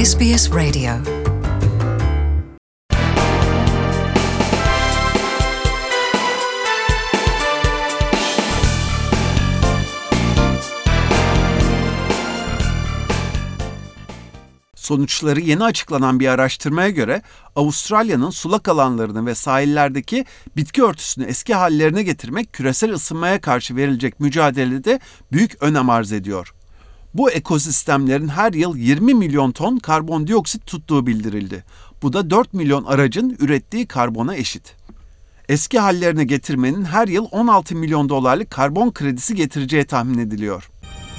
SBS Radio. Sonuçları yeni açıklanan bir araştırmaya göre Avustralya'nın sulak alanlarını ve sahillerdeki bitki örtüsünü eski hallerine getirmek küresel ısınmaya karşı verilecek mücadelede büyük önem arz ediyor. Bu ekosistemlerin her yıl 20 milyon ton karbondioksit tuttuğu bildirildi. Bu da 4 milyon aracın ürettiği karbona eşit. Eski hallerine getirmenin her yıl 16 milyon dolarlık karbon kredisi getireceği tahmin ediliyor.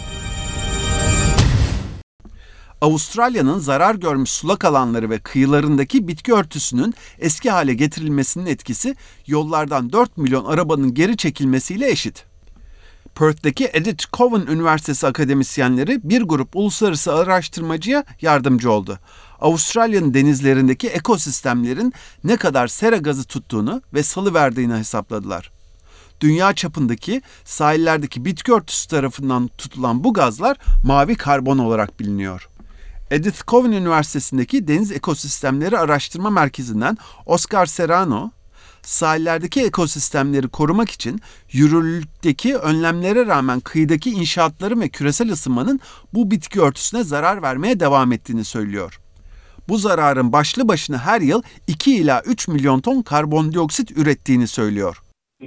Avustralya'nın zarar görmüş sulak alanları ve kıyılarındaki bitki örtüsünün eski hale getirilmesinin etkisi yollardan 4 milyon arabanın geri çekilmesiyle eşit. Perth'teki Edith Cowan Üniversitesi akademisyenleri bir grup uluslararası araştırmacıya yardımcı oldu. Avustralya'nın denizlerindeki ekosistemlerin ne kadar sera gazı tuttuğunu ve salıverdiğini hesapladılar. Dünya çapındaki sahillerdeki bitki örtüsü tarafından tutulan bu gazlar mavi karbon olarak biliniyor. Edith Cowan Üniversitesi'ndeki Deniz Ekosistemleri Araştırma Merkezi'nden Oscar Serrano, sahillerdeki ekosistemleri korumak için yürürlükteki önlemlere rağmen kıyıdaki inşaatların ve küresel ısınmanın bu bitki örtüsüne zarar vermeye devam ettiğini söylüyor. Bu zararın başlı başına her yıl 2 ila 3 milyon ton karbondioksit ürettiğini söylüyor.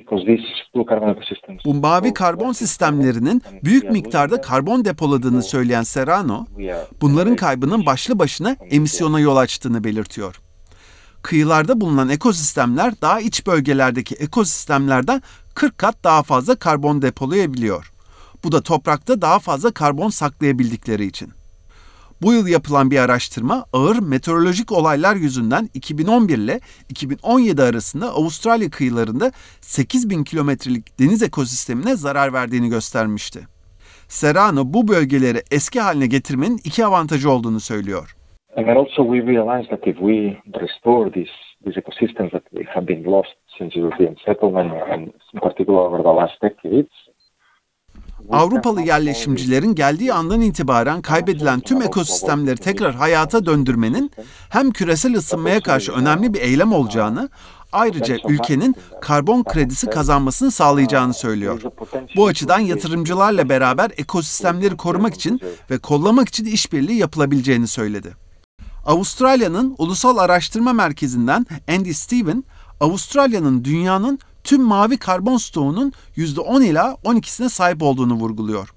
Bu mavi karbon sistemlerinin büyük miktarda karbon depoladığını söyleyen Serrano, bunların kaybının başlı başına emisyona yol açtığını belirtiyor. Kıyılarda bulunan ekosistemler daha iç bölgelerdeki ekosistemlerden 40 kat daha fazla karbon depolayabiliyor. Bu da toprakta daha fazla karbon saklayabildikleri için. Bu yıl yapılan bir araştırma ağır meteorolojik olaylar yüzünden 2011 ile 2017 arasında Avustralya kıyılarında 8.000 kilometrelik deniz ekosistemine zarar verdiğini göstermişti. Serrano bu bölgeleri eski haline getirmenin iki avantajı olduğunu söylüyor. And then also we realized that if we restore these ecosystems that have been lost since European settlement and in particular over the last decades. Avrupalı yerleşimcilerin geldiği andan itibaren kaybedilen tüm ekosistemleri tekrar hayata döndürmenin hem küresel ısınmaya karşı önemli bir eylem olacağını, ayrıca ülkenin karbon kredisi kazanmasını sağlayacağını söylüyor. Bu açıdan yatırımcılarla beraber ekosistemleri korumak için ve kollamak için işbirliği yapılabileceğini söyledi. Avustralya'nın Ulusal Araştırma Merkezi'nden Andy Steven, Avustralya'nın dünyanın tüm mavi karbon stoğunun %10 ila 12'sine sahip olduğunu vurguluyor.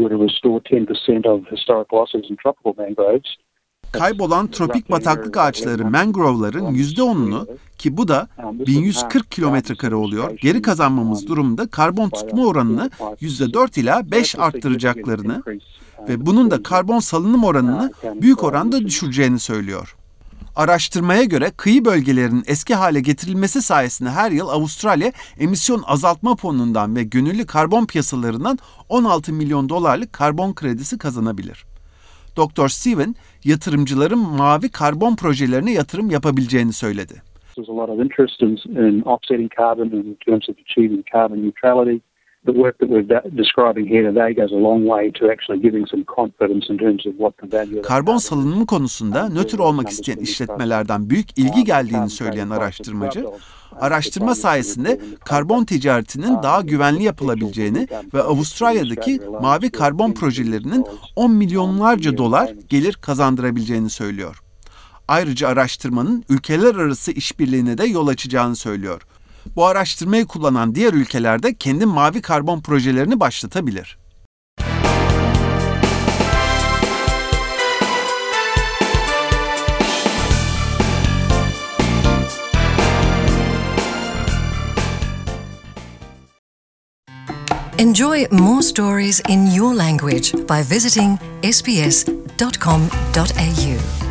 Kaybolan tropik bataklık ağaçları mangrove'ların %10'unu, ki bu da 1140 kilometrekare oluyor, geri kazanmamız durumunda karbon tutma oranını %4 ila 5 arttıracaklarını ve bunun da karbon salınım oranını büyük oranda düşüreceğini söylüyor. Araştırmaya göre kıyı bölgelerinin eski hale getirilmesi sayesinde her yıl Avustralya emisyon azaltma fonundan ve gönüllü karbon piyasalarından 16 milyon dolarlık karbon kredisi kazanabilir. Dr. Steven, yatırımcıların mavi karbon projelerine yatırım yapabileceğini söyledi. There's a lot of interest in offsetting carbon in terms of achieving carbon neutrality. The work that we're describing here today goes a long way to actually giving some confidence in terms of what the value of karbon salınımı konusunda nötr olmak isteyen işletmelerden büyük ilgi geldiğini söyleyen araştırmacı, araştırma sayesinde karbon ticaretinin daha güvenli yapılabileceğini ve Avustralya'daki mavi karbon projelerinin 10 milyonlarca dolar gelir kazandırabileceğini söylüyor. Ayrıca araştırmanın ülkeler arası işbirliğine de yol açacağını söylüyor. Bu araştırmayı kullanan diğer ülkeler de kendi mavi karbon projelerini başlatabilir. Enjoy more stories in your language by visiting sbs.com.au.